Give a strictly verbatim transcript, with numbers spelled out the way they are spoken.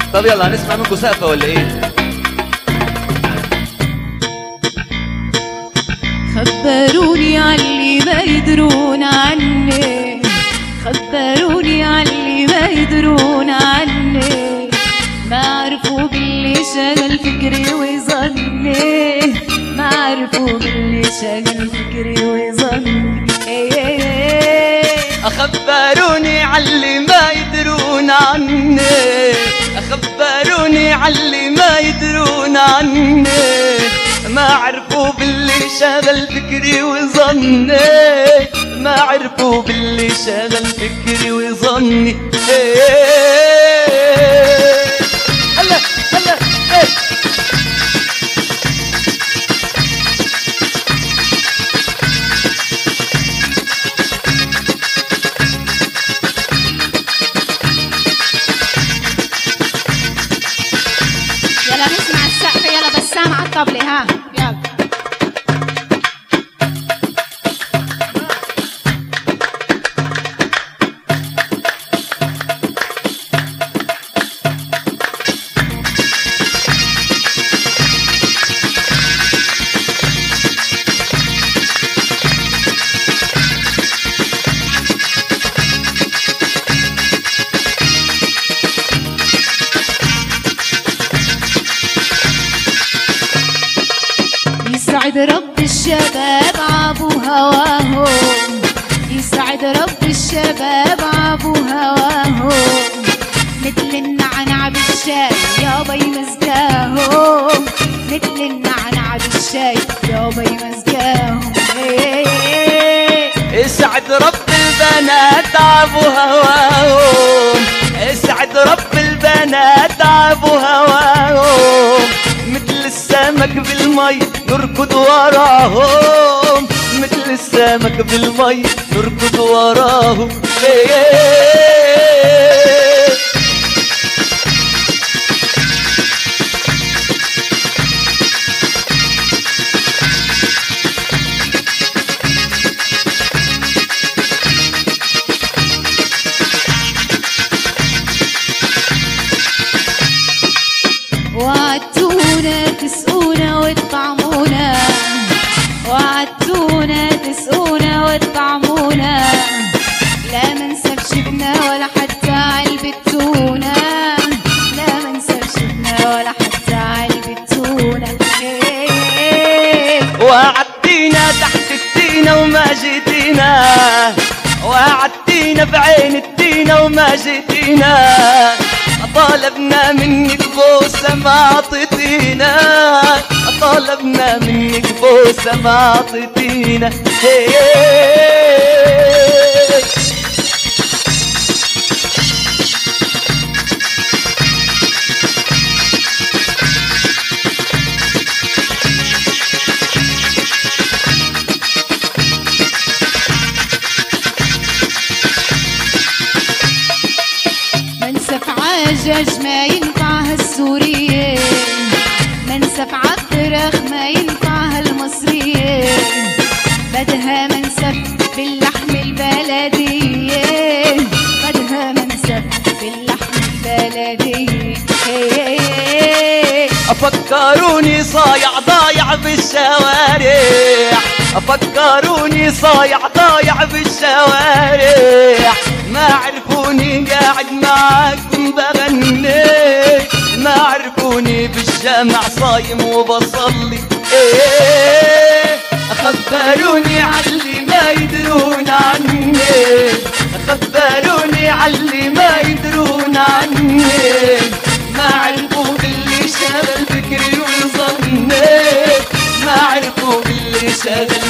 طب يلا هنسمع منكم سقفة ولا ايه؟ خبروني عاللي ما يدرون عني، خبروني عاللي ما يدرون عني، ما عرفوا باللي شغل فكري وظني، ما عرفوا باللي شغل فكري وظني. خبروني عاللي ما يدرون عني، خبروني عاللي ما يدرون عني، ما عرفوا باللي شغل فكري وظني، ما عرفوا باللي شغل فكري وظني. هلا هلا يلا نسمع السقف، يلا بسام على الطبلة ها يلا. يسعد رب الشباب عبو هواهم، يسعد رب الشباب عبو هواهم، مثل النعنع بالشاي يابا يمزقاهم، مثل النعنع بالشاي يابا يمزقاهم. اسعد رب البنات عبو هواهم، اسعد رب البنات عبو هواهم، مثل السمك بالمي نركض وراهم، مثل السمك بالمي نركض وراهم. وعدتونا تسقونا وتطعمونا، وعدتونا تسقونا وتطعمونا، لا منسى بشبنا ولا حتى علبة تونة، لا منسى بشبنا ولا حتى علبة تونة. وعدتينا تحت التينة وما جيتينا، وعدتينا بعين التينة وما جيتينا، طالبنا منك بوسة ما عطيتينا، طالبنا منك بوسة ما عطيتينا. منسف عجاج ما ينفعها السورية، منسف عالفرخ ما ينفعها المصرية، بدها منسف باللحم البلدية، بدها منسف باللحم البلدية. أفكروني صايع ضايع بالشوارع، أفكروني صايع ضايع بالشوارع، ما عرفوني قاعد معاكم بغني، ما عرفوني بالجامع صايم وبصلي. خبروني عاللي ما يدرون عني، خبروني عاللي ما يدرون عني، ما عرفوا باللي شغل فكري وظني، ما عرفوا باللي شغل